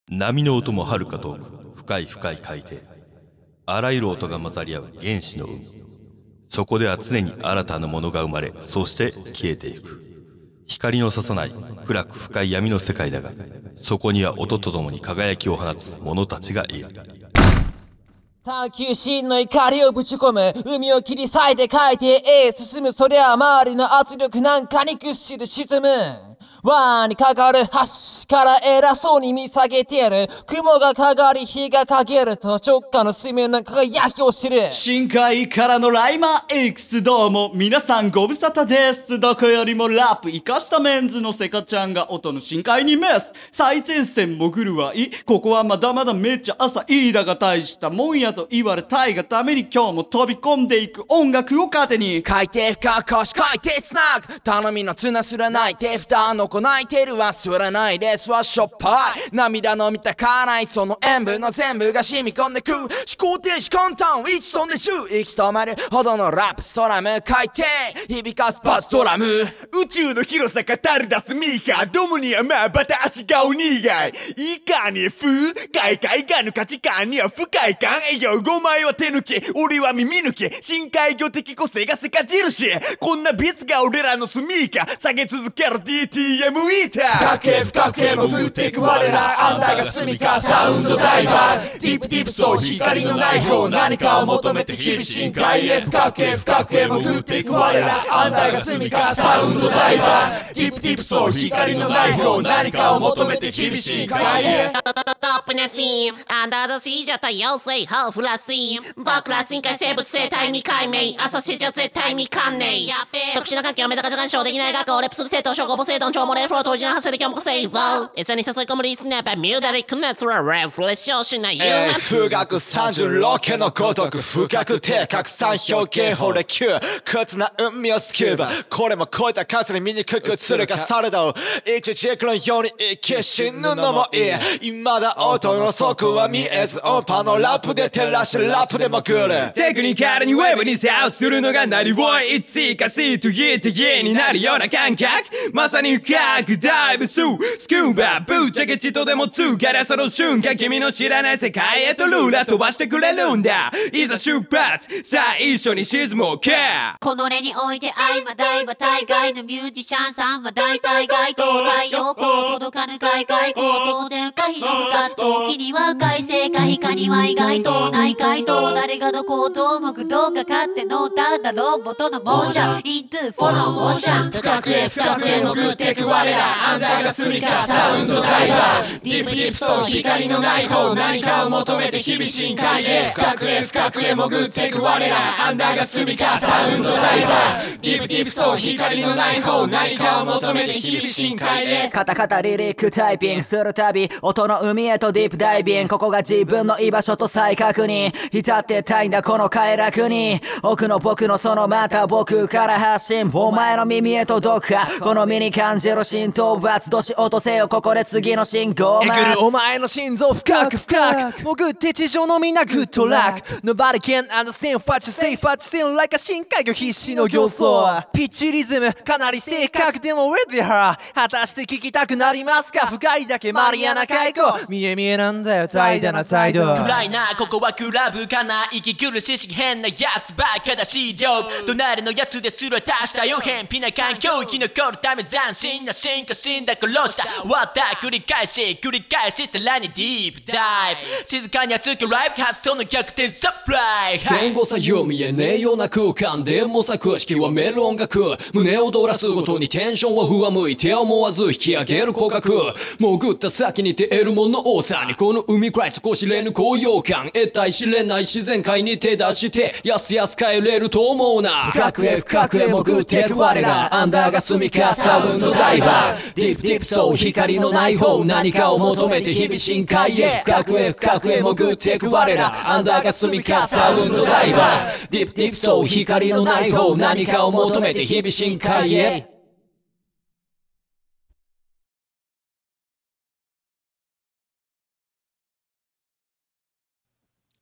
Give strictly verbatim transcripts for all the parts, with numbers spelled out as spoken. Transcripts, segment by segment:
波の音も遥か遠く、深い深い海底。あらゆる音が混ざり合う原始の海。そこでは常に新たなものが生まれ、そして消えていく。光の差さない暗く深い闇の世界だが、そこには音とともに輝きを放つ者たちがいる。 探求心の怒りをぶち込む、海を切り裂いて海底へ進む。そりゃ周りの圧力なんかに屈して沈む。輪にかかる橋から偉そうに見下げてやる。雲がかかり日が陰ると直下の水面の輝きを知る。 深海からのライマー X、 どうも皆さんご無沙汰です。どこよりもラップ生かしたメンズのセカちゃんが音の深海にメス。最前線潜るはいい、ここはまだまだめっちゃ浅い。だが大したもんやと言われたいがために今日も飛び込んでいく音楽を糧に。 海底深く腰海底つなぐ、頼みの綱すらない手札のこ泣いてるはすらないレースはしょっぱい。涙の見たかないその塩分の全部が染み込んでく。思考停止簡単いち飛んでじゅう息止まるほどのラップストラム。海底響かすバスドラム。 宇宙の広さ語り出すミーカー、どもにはまあバタ足がお苦い。いかに風海海外の価値観には不快感。えよごまいは手抜け俺は耳抜け。深海魚的個性がせか印。こんなビツが俺らのスミーカー下げ続ける ディーティーエム イーター。 深くへ深くへ潜っていく我らアンダーが住みかサウンドダイバー。ディープディープそう光のない方何かを求めて日々深海へ。深くへ深くへ潜っていく我らアンダーが住みかサウンドダイバー。ディープディープそう光のない方何かを求めて日々深海へ。 トップなシーンアンダーザシーじゃ多様性ハーフラシーン僕ら深海生物生態未解明浅瀬じゃ絶対未完ねえ特殊な環境メダカじゃ干渉できない学校レップする生徒小語母性論超漏れフロー当時の発生で今日も個性を餌に誘い込むリースナッパーミューダリックナッツはレフレッシュしないよえー、富岳さんじゅうろくのごとく深くて拡散表現法で急屈な海をスキューバこれも超えた数に見にくくするがされど一軸のように生き死ぬのもいい。未だ音の底は見えず音波のラップで照らしラップでも来る。 テクニカルにウェブにセオするのが何をいついか C と E と E になるような感覚。まさに深くダイブススキューバぶっちゃけちとでも通からその瞬間君の知らない世界へとルーラ飛ばしてくれるんだ。いざ出発さあ一緒に沈もうか。 この例において愛は大は大概のミュージシャンさんは大体街頭太陽光届かぬ海外光当然可否の不可時には快晴可否かには意外とない回答。誰がどこをどうもくどうか勝ってのただロボットのもんじゃ Into フォローモーション。 深くへ深くへ潜ってく我らアンダーが住みかサウンドダイバー。ディープディープそう光のない方何かを求めて日々深海へ。深くへ深くへ潜ってく我らアンダーが住みかサウンドダイバー。ディープディープそう光のない方何かを求めて日々深海へ。 カタカタリリックタイピングするたび音の海へとディープダイビング。ここが自分の居場所と再確認。浸ってたいんだこの快楽に。奥の僕のそのまた僕から発信。お前の耳へ届くかこの身に感じる浸透抜どし落とせよここで次の信号えぐるお前の心臓深く深く潜って地上のみんなグッドラック。 Nobody can understand what you say but you seem like a 深海魚必死の形相。ピッチリズムかなり正確でも Where they are 果たして聞きたくなりますか。深いだけマリアナ海溝見え見えなんだよ怠惰な態度。 暗いなここはクラブかな息苦しし変なやつばっかだし両隣のやつですら足したよ偏僻な環境生き残るため斬新な進化死んだ殺した終わった繰り返し繰り返しさらにディープダイブ静かに熱くライブ発想の逆転サプライ前後左右見えねえような空間で模索式はメロン楽胸躍らすごとにテンションは上向いて思わず引き上げる口角潜った先に得るもの多さにこの海くらい少しれぬ高揚感得体知れない自然界に手出してやすやす帰れると思うな。 深くへ深くへ潜ってく我らアンダーが住みかサウンドダイバー。ディープディープそう光のない方何かを求めて日々深海へ。深くへ深くへ潜ってく我らアンダーが住みかサウンドダイバー。ディープディープそう光のない方何かを求めて日々深海へ。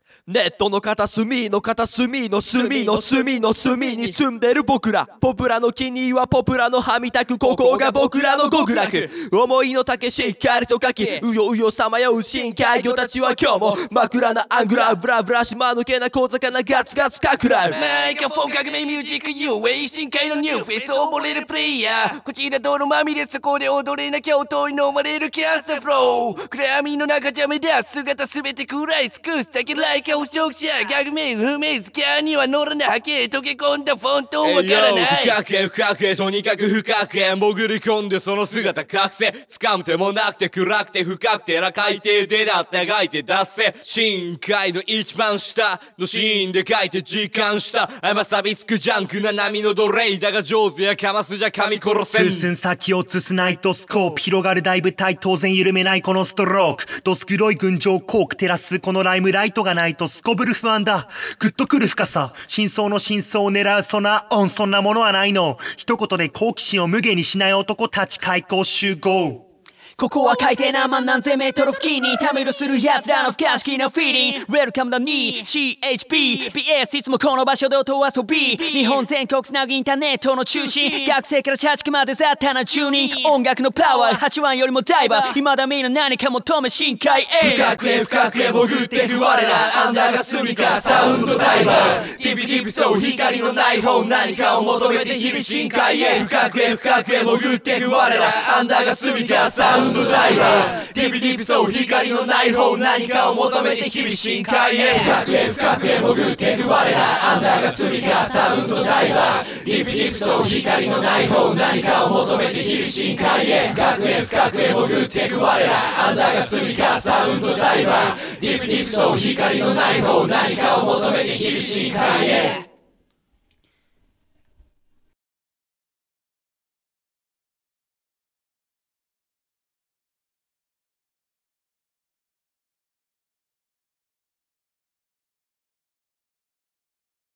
ネットの片隅の片隅の隅の隅の隅に住んでる僕らポプラの木にはポプラのはみたくここが僕らの極楽思いの丈しっかりと書きうようよさまよう深海魚たちは今日も枕なアングラーブラブラ島抜けな小魚ガツガツかくらうマイクロフォン革命ミュージック ユーエー 深海のニューフェイス溺れるプレイヤーこちら泥まみれそこで踊れなきゃ音に飲まれるキャスターフロー暗闇の中じゃ目立つ姿すべて食らい尽くすだけライカ捕食者革命不明スキャンには乗らない溶け込んだフォントわからない深くへ深くへとにかく深くへ潜り込んでその姿覚醒掴む手もなくて暗くて深くてな海底でだって描いて出せ深海の一番下のシーンで書いて時間した甘さびつくジャンクな波の奴隷だが上手やかますじゃ噛み殺せん進先を映すナイトスコープ広がる大舞台当然緩めないこのストロークどす黒い群青コーク照らすこのライムライトがないとすこぶる不安だグッとくる深さ真相の真相を狙うそんなオンそんなものはないの一言で好奇心を無限にしない男たち開口集合ここは海底何万何千メートル付近にタミルする奴らの不可思議なフィーリング Welcome the に シーエイチピー ビーエス いつもこの場所で音遊び日本全国つなぐインターネットの中心学生から社畜まで雑多な住人音楽のパワーはちわんよりもダイバー未だみんな何か求め深海へ深くへ深くへ潜ってく我らアンダーが住みかサウンドダイバーディビディビそう光のない方何かを求めて日々深海へ深くへ深くへ潜ってく我らアンダーが住みかサウンドダイバーディビディビそう光のない方何かを求めて日々深海へ深くへ深くへ潜ってく我らアンダーが住みかサウンドダイバーディビディビそう光のない方何かを求めて日々深海へ深くへ深くへ潜ってく我らアンダーが住みかサウンドダイバーディビディビそう光のない方何かを求めて日々深海へ